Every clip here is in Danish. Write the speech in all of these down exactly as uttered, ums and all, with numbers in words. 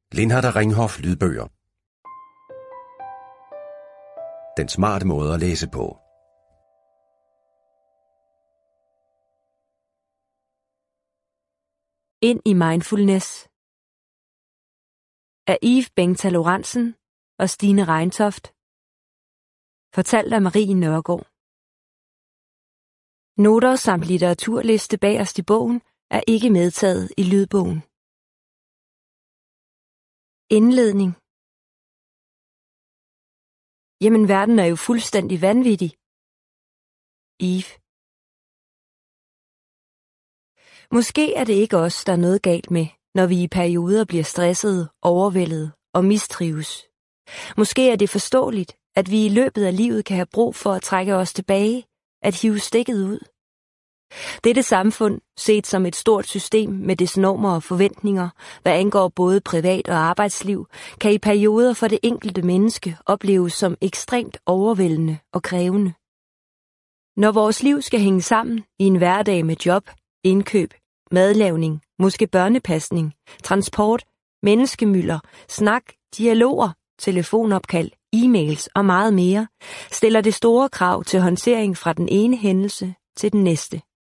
Lindhardt Ringhof lydbøger. Den smarte måde at læse på. Ind i mindfulness af Yves Bengta Lorentzen og Stine Reintoft. Fortalt af Marie Nørgaard. Noter samt litteraturliste bagerst i bogen er ikke medtaget i lydbogen. Indledning. Jamen, verden er jo fuldstændig vanvittig. Yves. Måske er det ikke os, der er noget galt med, når vi i perioder bliver stressede, overvældet og mistrives. Måske er det forståeligt, at vi i løbet af livet kan have brug for at trække os tilbage, at hive stikket ud. Dette samfund, set som et stort system med dets normer og forventninger, hvad angår både privat og arbejdsliv, kan i perioder for det enkelte menneske opleves som ekstremt overvældende og krævende. Når vores liv skal hænge sammen i en hverdag med job, indkøb, madlavning, måske børnepasning, transport, menneskemylder, snak, dialoger, telefonopkald, e-mails og meget mere, stiller det store krav til håndtering fra den ene hændelse til den næste.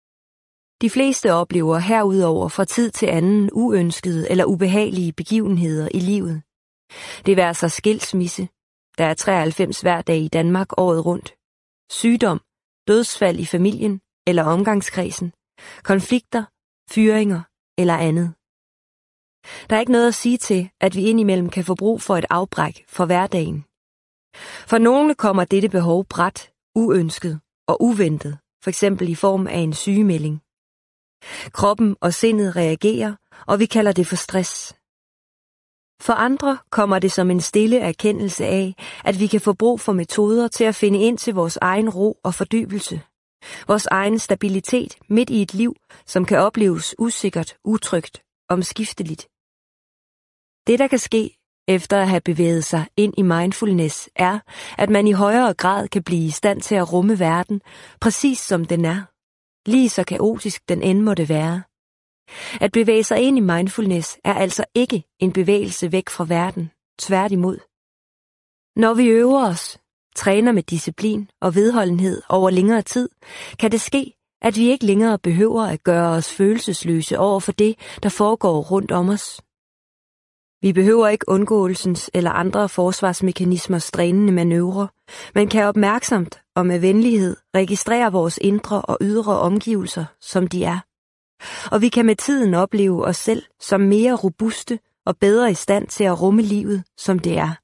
De fleste oplever herudover fra tid til anden uønskede eller ubehagelige begivenheder i livet. Det være sig skilsmisse, der er treoghalvfems hver dag i Danmark året rundt, sygdom, dødsfald i familien eller omgangskredsen, konflikter, fyringer eller andet. Der er ikke noget at sige til, at vi indimellem kan få brug for et afbræk for hverdagen. For nogle kommer dette behov brat, uønsket og uventet, for eksempel i form af en sygemelding. Kroppen og sindet reagerer, og vi kalder det for stress. For andre kommer det som en stille erkendelse af, at vi kan få brug for metoder til at finde ind til vores egen ro og fordybelse. Vores egen stabilitet midt i et liv, som kan opleves usikkert, utrygt, omskifteligt. Det, der kan ske efter at have bevæget sig ind i mindfulness, er, at man i højere grad kan blive i stand til at rumme verden, præcis som den er. Lige så kaotisk den end måtte være. At bevæge sig ind i mindfulness er altså ikke en bevægelse væk fra verden, tværtimod. Når vi øver os, træner med disciplin og vedholdenhed over længere tid, kan det ske, at vi ikke længere behøver at gøre os følelsesløse over for det, der foregår rundt om os. Vi behøver ikke undgåelsens eller andre forsvarsmekanismers drænende manøvrer, men kan opmærksomt og med venlighed registrere vores indre og ydre omgivelser, som de er. Og vi kan med tiden opleve os selv som mere robuste og bedre i stand til at rumme livet, som det er.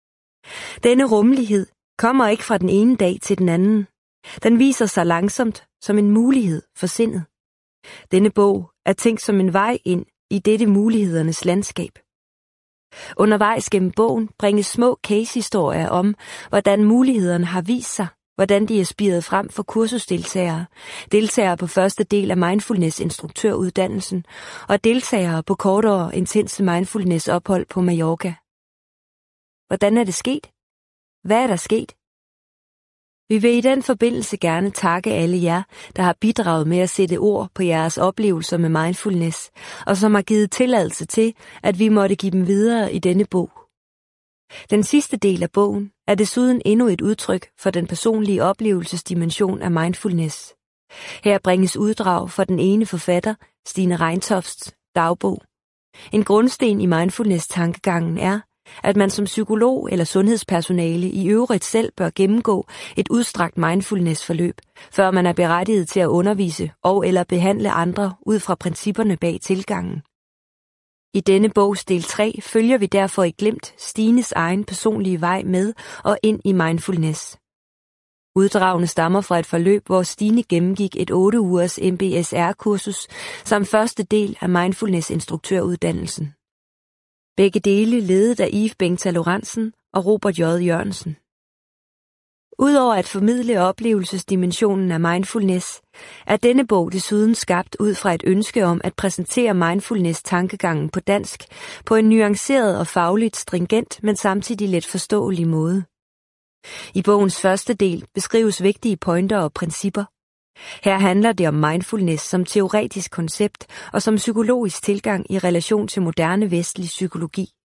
Denne rummelighed kommer ikke fra den ene dag til den anden. Den viser sig langsomt som en mulighed for sindet. Denne bog er tænkt som en vej ind i dette mulighedernes landskab. Undervejs gennem bogen bringes små case-historier om, hvordan mulighederne har vist sig, hvordan de er spiret frem for kursusdeltagere, deltagere på første del af mindfulness-instruktøruddannelsen og deltagere på kortere, intense mindfulness-ophold på Mallorca. Hvordan er det sket? Hvad er der sket? Vi vil i den forbindelse gerne takke alle jer, der har bidraget med at sætte ord på jeres oplevelser med mindfulness, og som har givet tilladelse til, at vi måtte give dem videre i denne bog. Den sidste del af bogen er desuden endnu et udtryk for den personlige oplevelsesdimension af mindfulness. Her bringes uddrag for den ene forfatter, Stine Reintofts dagbog. En grundsten i mindfulness-tankegangen er, at man som psykolog eller sundhedspersonale i øvrigt selv bør gennemgå et udstrakt mindfulness-forløb, før man er berettiget til at undervise og eller behandle andre ud fra principperne bag tilgangen. I denne bogs del tre følger vi derfor i glimt Stines egen personlige vej med og ind i mindfulness. Uddragene stammer fra et forløb, hvor Stine gennemgik et otte ugers M B S R-kursus samt første del af mindfulness-instruktøruddannelsen. Begge dele ledet af Yves Bengta Lorentzen og Robert J. Jørgensen. Udover at formidle oplevelsesdimensionen af mindfulness, er denne bog desuden skabt ud fra et ønske om at præsentere mindfulness-tankegangen på dansk på en nuanceret og fagligt stringent, men samtidig let forståelig måde. I bogens første del beskrives vigtige pointer og principper. Her handler det om mindfulness som teoretisk koncept og som psykologisk tilgang i relation til moderne vestlig psykologi.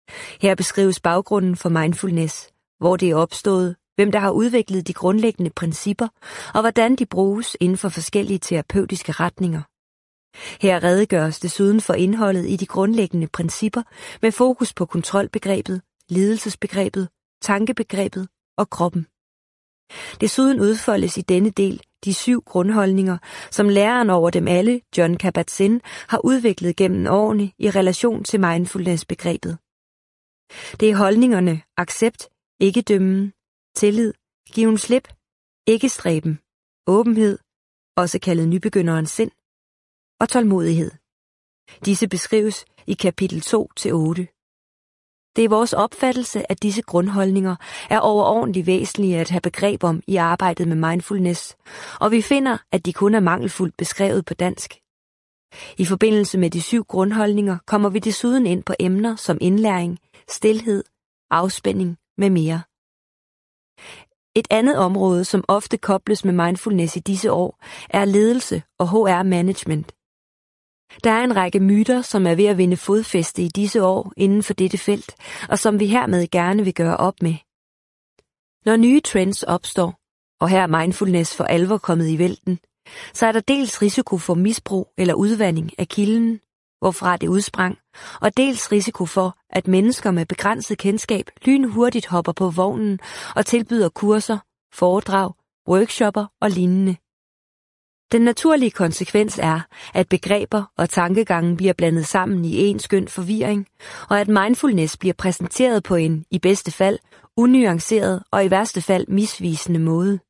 Her beskrives baggrunden for mindfulness, hvor det er opstået, hvem der har udviklet de grundlæggende principper, og hvordan de bruges inden for forskellige terapeutiske retninger. Her redegøres desuden for indholdet i de grundlæggende principper med fokus på kontrolbegrebet, lidelsesbegrebet, tankebegrebet og kroppen. Desuden udfoldes i denne del de syv grundholdninger, som læreren over dem alle, Jon Kabat-Zinn, har udviklet gennem årene i relation til mindfulness-begrebet. Det er holdningerne accept, ikke dømmen, tillid, given slip, ikke stræben, åbenhed, også kaldet nybegynderens sind, og tålmodighed. Disse beskrives i kapitel to til otte. Det er vores opfattelse, at disse grundholdninger er overordentligt væsentlige at have begreb om i arbejdet med mindfulness, og vi finder, at de kun er mangelfuldt beskrevet på dansk. I forbindelse med de syv grundholdninger kommer vi desuden ind på emner som indlæring, stilhed, afspænding med mere. Et andet område, som ofte kobles med mindfulness i disse år, er ledelse og H R-management. Der er en række myter, som er ved at vinde fodfæste i disse år inden for dette felt, og som vi hermed gerne vil gøre op med. Når nye trends opstår, og her er mindfulness for alvor kommet i vælten, så er der dels risiko for misbrug eller udvanding af kilden, hvorfra det udsprang, og dels risiko for, at mennesker med begrænset kendskab lynhurtigt hopper på vognen og tilbyder kurser, foredrag, workshopper og lignende. Den naturlige konsekvens er, at begreber og tankegangen bliver blandet sammen i en skøn forvirring, og at mindfulness bliver præsenteret på en, i bedste fald, unuanceret og i værste fald misvisende måde.